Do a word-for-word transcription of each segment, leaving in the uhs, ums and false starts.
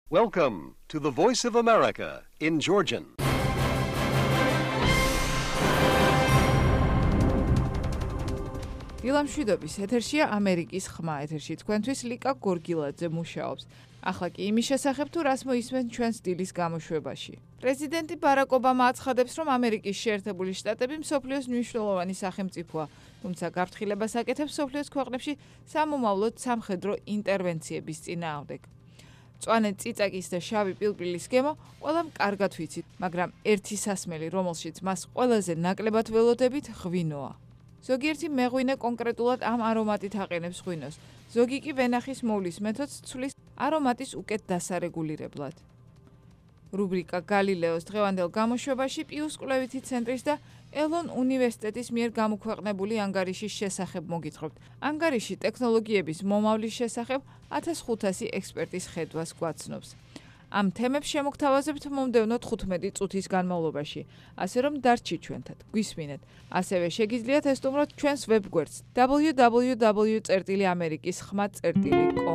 Welcome to the Voice of America in Georgian. დილამშვიდობის ეთერშია ამერიკის ხმა ეთერში თქვენთვის ლიკა გორგილაძე მუშაობს. ახლა კი იმის შესახებ თუ რას მოისმენთ ჩვენს დილის გამოშვებაში. პრეზიდენტი ბარაკ ობამა აცხადებს, რომ ამერიკის შეერთებული შტატები მსოფლიოს მნიშვნელოვანი სახელმწიფოა, თუმცა გაფრთხილებას აკეთებს მსოფლიოს ქვეყნებში სამომავლოდ სამხედრო ინტერვენციების წინააღმდეგ. მწვანე წიწაკის და შავი პილპილის გემო ყველამ კარგად ვიცით, მაგრამ ერთი სასმელი, რომელშიც მას ყველაზე ნაკლებად ველოდებით, ღვინოა. ზოგიერთი მეღვინე კონკრეტულად ამ არომატით აყენებს ღვინოს, ზოგი კი ვენახის მოვლის მეთოდს ცვლის არომატის უკეთ დასარეგულირებლად. რუბრიკა გალილეოს დღევანდელ გამოშვებაში პიუს კვლევითი ცენტრის და ელონ უნივერსიტეტის მიერ გამოქვეყნებული ანგარიშის შესახებ მოგითხრობთ. ანგარიში ტექნოლოგიების მომავლის შესახებ ათას ხუთასი ექსპერტის ხედვას გვაცნობს. ამ თემებს შემოგთავაზებთ მომდევნო თხუთმეტი წუთის განმავლობაში, ასე რომ დარჩი ჩვენთან, გვისმინეთ. ასევე შეგიძლიათ ესტუმროთ ჩვენს ვებგვერდს double-u double-u double-u წერტილი ამერიკის ხმა წერტილი com.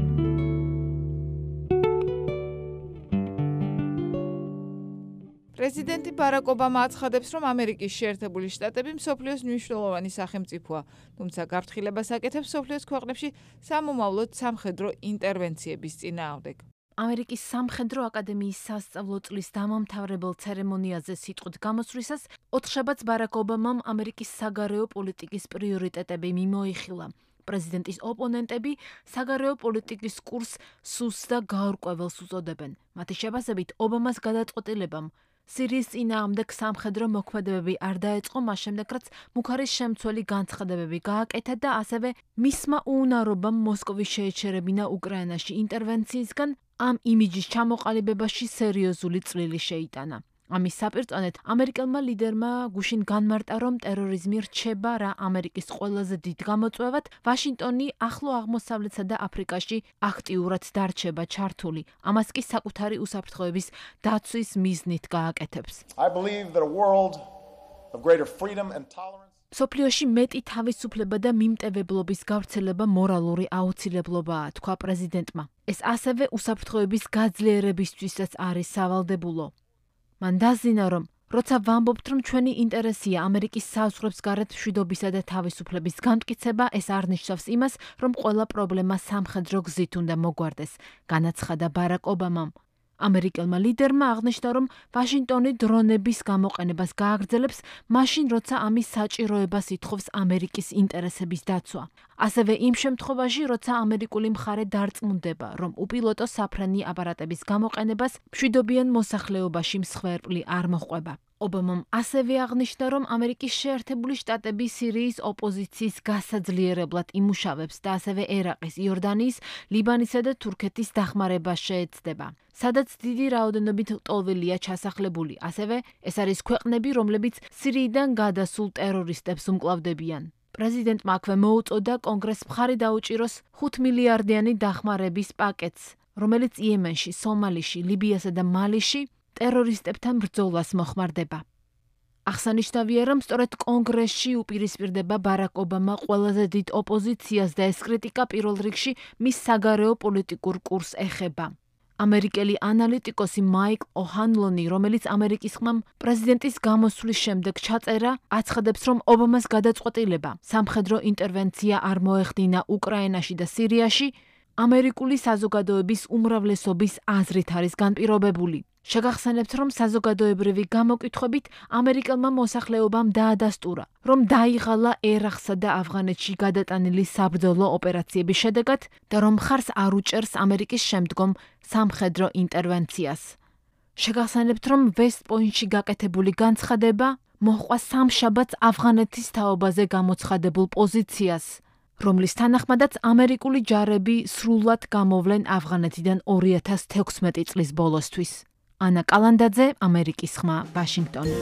პრეზიდენტი ბარაკ ობამა აცხადებს, რომ ამერიკის შეერთებული შტატები მსოფლიოს მნიშვნელოვანი სახელმწიფოა, თუმცა გაფრთხილებას აკეთებს მსოფლიოს ქვეყნებში სამომავლოდ სამხედრო ინტერვენციების წინააღმდეგ. ამერიკის სამხედრო აკადემიის სასწავლო წლის დამამთავრებელ ცერემონიაზე სიტყვით გამოსვლისას ოთხშაბათს ბარაკ ობამამ ამერიკის საგარეო პოლიტიკის პრიორიტეტები მიმოიხილა. პრეზიდენტის ოპონენტები საგარეო პოლიტიკის კურსს სუსტ და გაურკვეველს უწოდებენ. მათი შეფასებით ობამას გადაწყვეტილებამ სირიის წინააღმდეგ სამხედრო მოქმედებები არ დაეწყო მას შემდეგ, რაც მუქარის შემცველი განცხადებები გააკეთა და ასევე მისმა უუნარობამ მოსკოვის შეეჩერებინა უკრაინაში ინტერვენციისგან ამ იმიჯის ჩამოყალიბებაში სერიოზული წვლილი შეიტანა. ამის საპირწონედ ამერიკელმა ლიდერმა გუშინ განმარტა, რომ ტერორიზმი რჩება რა ამერიკის ყველაზე დიდ გამოწვევად, ვაშინგტონი ახლო აღმოსავლეთსა და აფრიკაში აქტიურად დარჩება ჩართული. ამას კი საკუთარი უსაფრთხოების დაცვის მიზნით გააკეთებს. I believe that a world of greater freedom and tolerance სოფლიოში მეტი თავისუფლება და მიმტევებლობის გავრცელება მორალური აუცილებლობაა, თქვა პრეზიდენტმა. ეს ასევე უსაფრთხოების გაძლიერებისთვისაც არის სავალდებულო. მან დაზინა, რომ როცა ვამბობთ, რომ ჩვენი ინტერესია ამერიკის საზღვრებს გარეთ მშვიდობისა და თავისუფლების განმტკიცება, ეს არ ნიშნავს იმას, რომ ყველა პრობლემა სამხედრო გზით უნდა მოგვარდეს, განაცხადა ბარაკ ობამამ. ამერიკელმა ლიდერმა აღნიშნა, რომ ვაშინგტონი დრონების გამოყენებას გააგრძელებს, მაშინ როცა ამის საჭიროებას ითხოვს ამერიკის ინტერესების დაცვა. ასევე იმ შემთხვევაში, როცა ამერიკული მხარე დარწმუნდება, რომ უპილოტო საფრენი აპარატების გამოყენებას მშვიდობიან მოსახლეობაში მსხვერპლი არ მოჰყვება. ობამამ ასევე აღნიშნა, რომ ამერიკის შეერთებული შტატები სირიის ოპოზიციის გასაძლიერებლად იმუშავებს და ასევე ერაყის, იორდანიის, ლიბანისა და თურქეთის დახმარებას შეეცდება, სადაც დიდი რაოდენობით ლტოლვილია ჩასახლებული. ასევე ეს არის ქვეყნები, რომლებიც სირიიდან გადასულ ტერორისტებს უმკლავდებიან. პრეზიდენტმა აქვე მოუწოდა კონგრესს მხარი დაუჭიროს ხუთმილიარდიანი დახმარების პაკეტს, რომელიც იემენში, სომალიში, ლიბიასა და მალიში ტერორისტებთან ბრძოლას მოხმარდება. აღსანიშნავია, რომ სწორედ კონგრესში უპირისპირდება ბარაკ ობამა ყველაზე დიდ ოპოზიციას და ეს კრიტიკა პირველ რიგში მის საგარეო პოლიტიკურ კურსს ეხება. ამერიკელი ანალიტიკოსი მაიკ ოჰანლონი, რომელიც ამერიკის ხმამ პრეზიდენტის გამოსვლის შემდეგ ჩაწერა, აცხადებს, რომ ობამას გადაწყვეტილება სამხედრო ინტერვენცია არ მოეხდინა უკრაინაში და სირიაში, ამერიკული საზოგადოების უმრავლესობის აზრით არის განპირობებული. შეგახსენებთ, რომ საზოგადოებრივი გამოკითხვებით ამერიკელმა მოსახლეობამ დაადასტურა, რომ დაიღალა ერაყსა და ავღანეთში გადატანილი საბრძოლო ოპერაციების შედეგად და რომ მხარს არ უჭერს ამერიკის შემდგომ სამხედრო ინტერვენციას. შეგახსენებთ, რომ ვესტ-პოინტში გაკეთებული განცხადება მოჰყვა სამშაბათს ავღანეთის თაობაზე გამოცხადებულ პოზიციას, რომლის თანახმადაც ამერიკული ჯარები სრულად გამოვლენ ავღანეთიდან ორი ათას თექვსმეტი წლის ბოლოსთვის. ანა კალანდაძე, ამერიკის ხმა, ვაშინგტონი.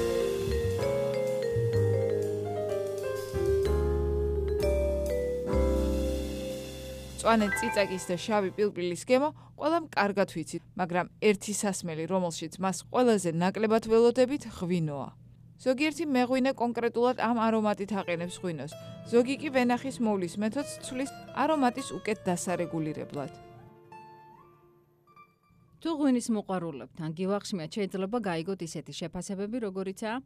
მწვანე წიწაკის და შავი პილპილის გემო ყველამ კარგად ვიცით, მაგრამ ერთი სასმელი, რომელშიც მას ყველაზე ნაკლებად ველოდებით, ღვინოა. ზოგიერთი მეღვინე კონკრეტულად ამ არომატით აყენებს ღვინოს, ზოგი კი ვენახის მოვლის მეთოდს ცვლის არომატის უკეთ დასარეგულირებლად. თუ ღვინის მოყვარულებთან გივახშმიათ, შეიძლება გაიგოთ ისეთი შეფასებები, როგორიცაა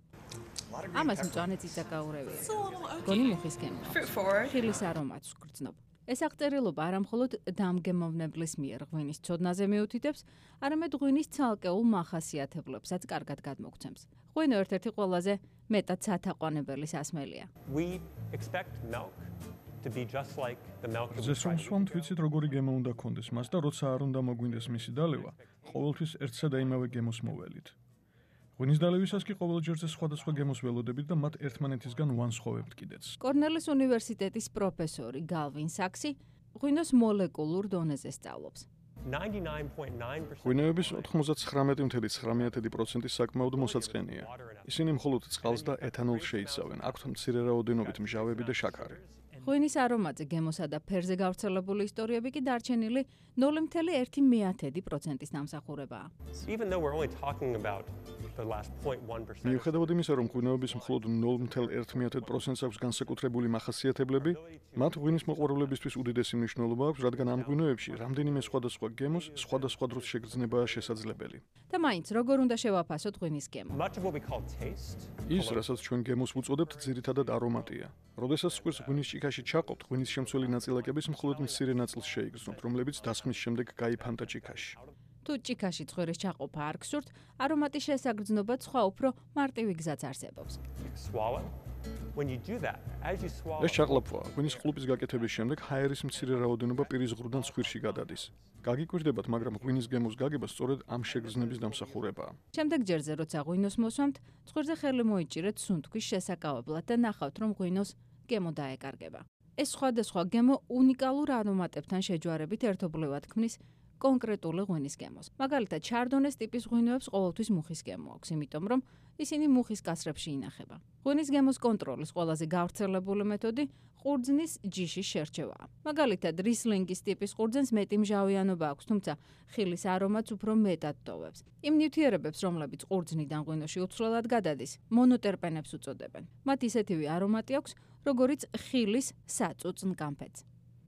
ამას მწვანე წიწაკაურევია. გონი მუხის გემო. ხილის არომატს გრძნობ. ეს აღწერილობა არა მხოლოდ დამგემოვნებლის მიერ ღვინის ცოდნაზე მიუთითებს, არამედ ღვინის ცალკეულ მახასიათებლებსაც კარგად გადმოგცემს. ღვინო ერთ-ერთი ყველაზე მეტად სათაყვანებელი სასმელია. We expect milk to be just like the milk that we ზეს რომ სვამთ ვიცით როგორი გემო უნდა გქონდეს მას და როცა არ უნდა მოგვინდეს მისი დალევა, ყოველთვის ერთსა და იმავე გემოს მოველით. ღვინის დალევისას კი ყოველჯერზე სხვადასხვა გემოს ველოდებით და მათ ერთმანეთისგან ვანსხოვებთ კიდეც. კორნელის უნივერსიტეტის პროფესორი გალვინ საქსი ღვინოს მოლეკულურ დონეზე სწავლობს. ninety-nine point nine percent ღვინოების ოთხმოცდათხრამეტი წუთი ცხრამეტი პროცენტი საკმაოდ მოსაწყენია. ისინი მხოლოდ წყალს და ეთანოლს შეიცავენ, აქვთ მცირე რაოდენობით მჟავები და შაქარი. ღვინის არომატზე გემოსა და ფერზე გავრცელებული ისტორიები კი დარჩენილი ნული კoma ერთი პროცენტის დამსახურებაა. Even though we're only talking about the last zero point one percent. მიუხედავად იმისა, რომ ღვინოების მხოლოდ ნული კoma ერთი პროცენტს აქვს განსაკუთრებული მახასიათებლები, მათ ღვინის მოყვარულებისთვის უდიდესი მნიშვნელობა აქვს, რადგან ამ ღვინოებში რამდენიმე სხვადასხვა გემოს სხვადასხვა დროს შეგრძნებაა შესაძლებელი. და მაინც როგორ უნდა შევაფასოთ ღვინის გემო? Much of what we call taste. ის, რასაც ჩვენ გემოს ვუწოდებთ, ძირითადად არომატია. როდესაც სკვირს ღვინის ჭიქაში ჩაყოფთ, ღვინის შემცველი ნაწილაკების მხოლოდ მცირე ნაწილს შეიგრძნობთ, რომლებიც დასხმის შემდეგ გაიფანტა ჭიქაში. თუ ჭიქაში ცხვირის ჩაყოფა არ გსურთ, არომატის შესაგრძნობა სხვა უფრო მარტივი გზაც არსებობს. Swallow. When you do that, as you swallow. ეს ჩაყლაპვა ღვინის ყლუპის გაკეთების შემდეგ ჰაერის მცირე რაოდენობა პირის ღრუდან ცხვირში გადადის. გაგიკვირდებათ, მაგრამ ღვინის გემოს გაგება სწორედ ამ შეგრძნების დამსახურებაა. შემდეგ ჯერზე, როცა ღვინოს მოსვამთ, ცხვირზე ხელი მოიჭირეთ სუნთქვის შესაკავებლად და ნახავთ, რომ ღვინოს გემო დაეკარგება. ეს სხვადასხვა გემო უნიკალურ არომატებთან შეჯვარებით ერთობლივად ქმნის კონკრეტული ღვინის გემოს. მაგალითად, ჩარდონეს ტიპის ღვინოებს ყოველთვის მუხის გემო აქვს, იმიტომ რომ ისინი მუხის კასრებში ინახება. ღვინის გემოს კონტროლის ყველაზე გავრცელებული მეთოდი ყურძნის ჯიშის შერჩევაა. მაგალითად, რისლინგის ტიპის ყურძენს მეტი მჟავიანობა აქვს, თუმცა ხილის არომატს უფრო მეტად ტოვებს. იმ ნივთიერებებს, რომლებიც ყურძნიდან ღვინოში უცვლელად გადადის, მონოტერპენებს უწოდებენ. მათ ისეთივე არომატი აქვს, როგორიც ხილის საწუწნ-კამფეთს.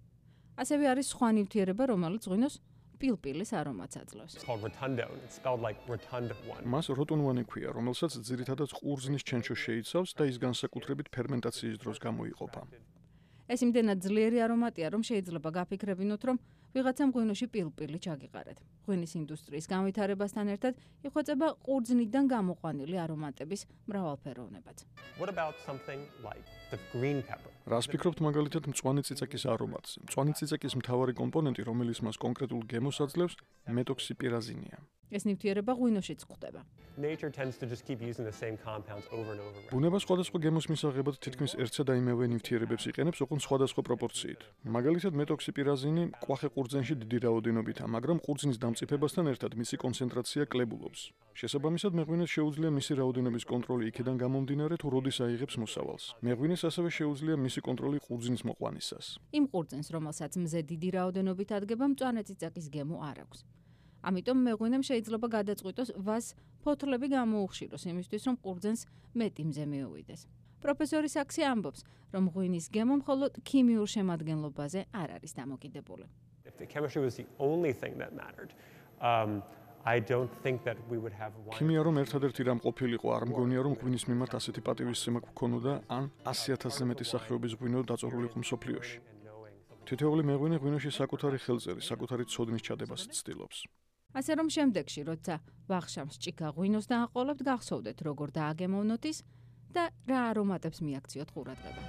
ასევე არის სხვა ნივთიერება, რომელიც ღვინოს პილპილის არომატს აძლევს. It's called rotundone. It's spelled like rotund one. მას როტუნვანი ქვია, რომელსაც ძირითადად ყურძნის ჩენჩო შეიცავს და ის განსაკუთრებით ფერმენტაციის დროს გამოიყოფა. ეს იმდენად ძლიერი არომატია, რომ შეიძლება გაფიქრებინოთ, რომ ვიღაცამ ღვინოში პილპილი ჩაგიყარეთ. ღვინის ინდუსტრიის განვითარებასთან ერთად იხვეწება ყურძნიდან გამოყვანილი არომატების მრავალფეროვნებაც. What about something like the green pepper? რას ფიქრობთ მაგალითად მწვანე წიწაკის არომატზე? მწვანე წიწაკის მთავარი კომპონენტი, რომელიც მას კონკრეტულ გემოს აძლევს, მეტოქსიპირაზინია. ეს ნივთიერება ღვინოშიც გვხვდება. Nature tends to just keep using the same compounds over and over. ბუნება სხვადასხვა გემოს მისაღებად თითქმის ერთსა და იმავე ნივთიერებებს იყენებს, ოღონდ სხვადასხვა პროპორციით. მაგალითად, მეტოქსიპირაზინი კვახე ყურძენში დიდი რაოდენობითაა, მაგრამ ყურძნის დამწიფებასთან ერთად მისი კონცენტრაცია კლებულობს. შესაბამისად, მეღვინეს შეუძლია მისი რაოდენობის კონტროლი იქიდან გამომდინარე, თუ როდის აიღებს მოსავალს. მეღვინეს ასევე შეუძლია მისი კონტროლი ყურძნის მოყვანისას. იმ ყურძენს, რომელსაც მზე დიდი რაოდენობით ადგება, მწვანე წიწაკის გემო არ აქვს. ამიტომ მეღვინემ შეიძლება გადაწყვიტოს ვას ფოთლები გამოუხშიროს იმისთვის, რომ ყურძენს მეტი მზე მიუვიდეს. პროფესორი საქსი ამბობს, რომ ღვინის გემო მხოლოდ ქიმიურ შემადგენლობაზე არ არის დამოკიდებული. If the chemistry was the only thing that mattered, um, I don't think that we would have one. ქიმია რომ ერთადერთი რამ ყოფილიყო, არ მგონია რომ ღვინის მიმართ ასეთი პატივისცემა გქონოდა, ან ასი ათასზე მეტი სახეობის ღვინო დაწორულიყო მსოფლიოში. თითოეული მეღვინე ღვინოში საკუთარი ხელწერი, საკუთარი ცოდნის ჩადებას ცდილობს. ასე რომ შემდეგში, როცა ვახშამს ჭიქა ღვინოს დააყოლებთ, გახსოვდეთ, როგორ დააგემოვნოთ ის და რა არომატებს მიაქციოთ ყურადღება.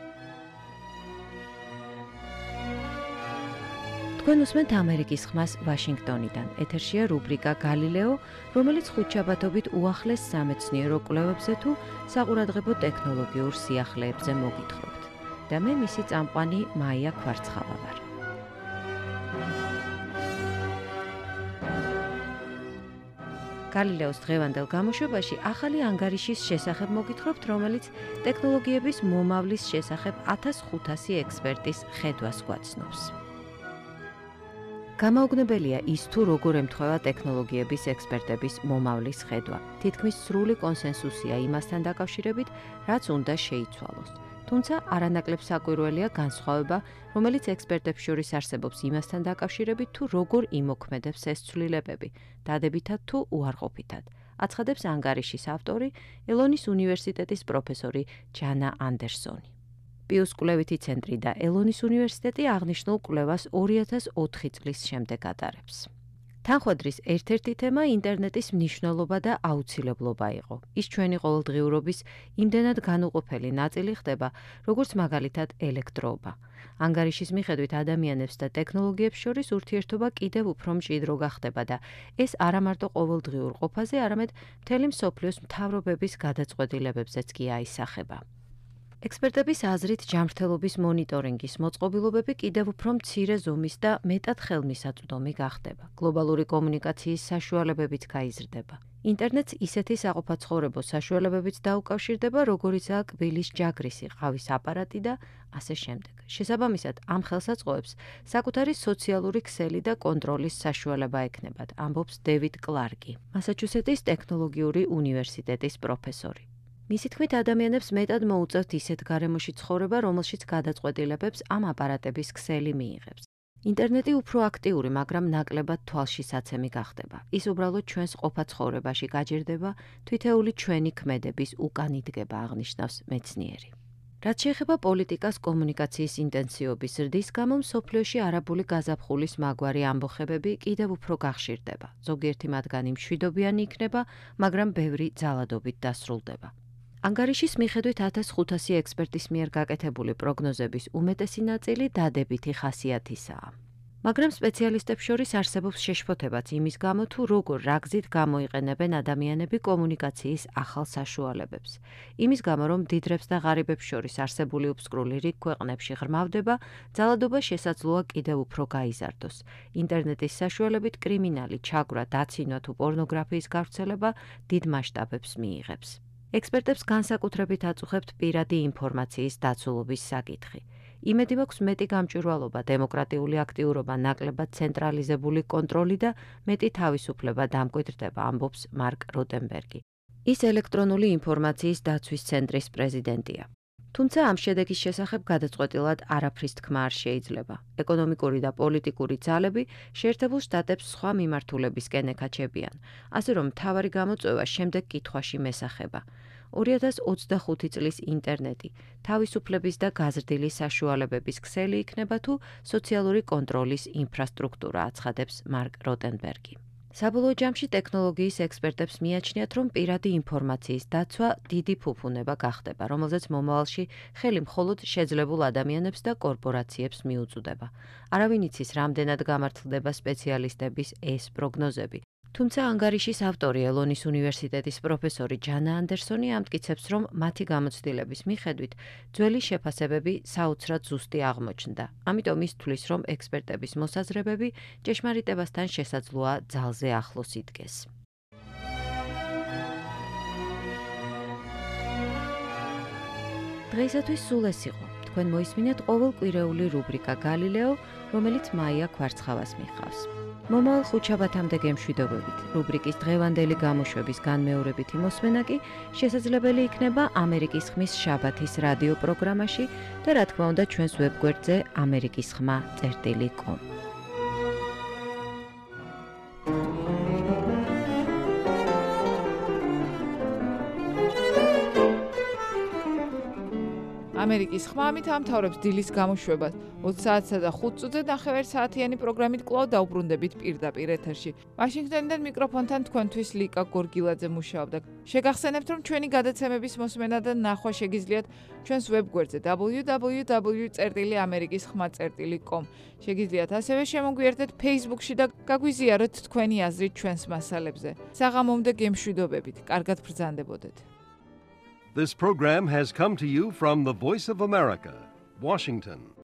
თქვენ უსმენთ ამერიკის ხმას ვაშინგტონიდან. ეთერშია რუბრიკა გალილეო, რომელიც ხუთშაბათობით უახლეს სამეცნიერო კვლევებზე თუ საყურადღებო ტექნოლოგიურ სიახლეებზე მოგითხრობთ. და მე მისი წამყვანი მაია ქვარცხავა ვარ. გალილეოს დღევანდელ გამოშვებაში ახალი ანგარიშის შესახებ მოგითხრობთ, რომელიც ტექნოლოგიების მომავლის შესახებ ათას ხუთასი ექსპერტის ხედვას გვაცნობს. გამაოგნებელია ის, თუ როგორ ემთხვევა ტექნოლოგიების ექსპერტების მომავლის ხედვა. თითქმის სრული კონსენსუსია იმასთან დაკავშირებით, რაც უნდა შეიცვალოს. თუმცა არანაკლებ საკვირველია განსხვავება, რომელიც ექსპერტებს შორის არსებობს იმასთან დაკავშირებით, თუ როგორ იმოქმედებს ეს ცვლილებები, დადებითად თუ უარყოფითად. აცხადებს ანგარიშის ავტორი, ელონის უნივერსიტეტის პროფესორი ჯანა ანდერსონი. პიუს კვლევითი ცენტრი და ელონის უნივერსიტეტი აღნიშნულ კვლევას ორი ათას ოთხი წლის შემდეგ ატარებს. თანხმედრის ერთ-ერთი თემა ინტერნეტის მნიშვნელობა და აუცილებლობა იყო. ის ჩვენი ყოველდღიურობის იმდენად განუყოფელი ნაწილი ხდება, როგორც მაგალითად ელექტროობა. ანგარიშის მიხედვით ადამიანებს და ტექნოლოგიებს შორის ურთიერთობა კიდევ უფრო მჭიდრო გახდება და ეს არა მარტო ყოველდღიურ ყოფაზე, არამედ მთელი მსოფლიოს მთავრობების გადაწყვეტილებებზეც კი აისახება. ექსპერტების აზრით, ჯანმრთელობის მონიტორინგის მოწყობილობები კიდევ უფრო მცირე ზომის და მეტად ხელმისაწვდომი გახდება. გლობალური კომუნიკაციის საშუალებებიც გაიზრდება. ინტერნეტს ისეთი საყოფაცხოვრებო საშუალებებით დაუკავშირდება, როგორიცაა კბილის ჯაგრისი, ყავის აპარატი და ასე შემდეგ. შესაბამისად, ამ ხელსაწყოებს საკუთარი სოციალური ქსელი და კონტროლის საშუალება ექნებათ, ამბობს დევიდ კლარკი, მასაჩუსეტის ტექნოლოგიური უნივერსიტეტის პროფესორი. მისი თქმით, ადამიანებს მეტად მოუწევთ ისეთ გარემოში ცხოვრება, რომელშიც გადაწყვეტილებებს ამ აპარატების ქსელი მიიღებს. ინტერნეტი უფრო აქტიური, მაგრამ ნაკლებად თვალშისაცემი გახდება. ის უბრალოდ ჩვენს ყოფა-ცხოვრებაში გაჯერდება, თითეული ჩვენი ქმედების უკან იდგება, აღნიშნავს მეცნიერი. რაც შეეხება პოლიტიკას კომუნიკაციის ინტენსივობის ზრდის გამო, მსოფლიოში არაბული გაზაფხულის მაგვარი ამბოხებები კიდევ უფრო გახშირდება. ზოგიერთი მათგანი მშვიდობიანი იქნება, მაგრამ ბევრი ძალადობით დასრულდება. ანგარიშის მიხედვით ათას ხუთასი ექსპერტის მიერ გაკეთებული პროგნოზების უმეტესი ნაწილი დადებითი ხასიათისაა. მაგრამ სპეციალისტებს შორის არსებობს შეშფოთებაც იმის გამო, თუ როგორ რა გზით გამოიყენებენ ადამიანები კომუნიკაციის ახალ საშუალებებს. იმის გამო, რომ მდიდრებს და ღარიბებს შორის არსებული უბსკრული რიგ ქვეყნებში ღრმავდება, ძალადობა შესაძლოა კიდევ უფრო გაიზარდოს. ინტერნეტის საშუალებით კრიმინალი, ჩაგვრა, დაცინვა თუ პორნოგრაფიის გავრცელება დიდ მასშტაბებს მიიღებს. ექსპერტებს განსაკუთრებით აწუხებთ პირადი ინფორმაციის დაცულობის საკითხი. იმედი მაქვს მეტი გამჭვირვალობა, დემოკრატიული აქტიურობა, ნაკლებად ცენტრალიზებული კონტროლი და მეტი თავისუფლება დამკვიდრდება, ამბობს მარკ როტენბერგი. ის ელექტრონული ინფორმაციის დაცვის ცენტრის პრეზიდენტია. თუმცა ამ შედეგის შესახებ გადაწყვეტილად არაფრის თქმა არ შეიძლება. ეკონომიკური და პოლიტიკური ძალები შეერთებულ შტატებს სხვა მიმართულებისკენ ეკაჩებიან, ასე რომ მთავარი გამოწვევა შემდეგ კითხვაში მესახება. ორი ათას ოცდახუთი წლის ინტერნეტი თავისუფლების და გაზრდილი საშუალებების ქსელი იქნება თუ სოციალური კონტროლის ინფრასტრუქტურა, აცხადებს მარკ როტენბერგი. საბოლოო ჯამში ტექნოლოგიის ექსპერტებს მიაჩნიათ, რომ პირადი ინფორმაციის დაცვა დიდი ფუფუნება გახდება, რომელზეც მომავალში ხელი მხოლოდ შეძლებულ ადამიანებს და კორპორაციებს მიუწვდება. არავინ იცის, რამდენად გამართლდება სპეციალისტების ეს პროგნოზები. თუმცა ანგარიშის ავტორი, ელონის უნივერსიტეტის პროფესორი ჯანა ანდერსონი ამტკიცებს, რომ მათი გამოცდილების მიხედვით ძველი შეფასებები საოცრად ზუსტი აღმოჩნდა. ამიტომ ის თვლის, რომ ექსპერტების მოსაზრებები ჭეშმარიტებასთან შესაძლოა ძალზე ახლოს იდგეს. დღეისათვის სულ ეს იყო. თქვენ მოისმინეთ ყოველკვირეული რუბრიკა გალილეო, რომელიც მაია კვარცხავას მიხავს. მომავალ ხუთშაბათამდე გემშვიდობებით. რუბრიკის დღევანდელი გამოშვების განმეორებითი მოსმენა კი შესაძლებელი იქნება ამერიკის ხმის შაბათის რადიო პროგრამაში და რა თქმა უნდა ჩვენს ვებგვერდზე ამერიკის ხმა წერტილი კომ. ამერიკის ხმა ამით ამთავრებს დილის გამოშვებას. ოცი საათსა და ხუთ წუთზე ნახევარ საათიანი პროგრამით კვლავ დაუბრუნდებით პირდაპირ ეთერში. ვაშინგტონიდან მიკროფონთან თქვენთვის ლიკა გორგილაძე მუშაობდა. შეგახსენებთ, რომ ჩვენი გადაცემების მოსმენა და ნახვა შეგიძლიათ ჩვენს ვებგვერდზე დაბლიუ დაბლიუ დაბლიუ წერტილი ამერიკის ხმა წერტილი კომ. შეგიძლიათ ასევე შემოგვიერთდეთ Facebook-ში და გაგვიზიაროთ თქვენი აზრით ჩვენს მასალებზე. საღამომდე გემშვიდობებით. კარგად ბრძანდებოდეთ. This program has come to you from the Voice of America, Washington.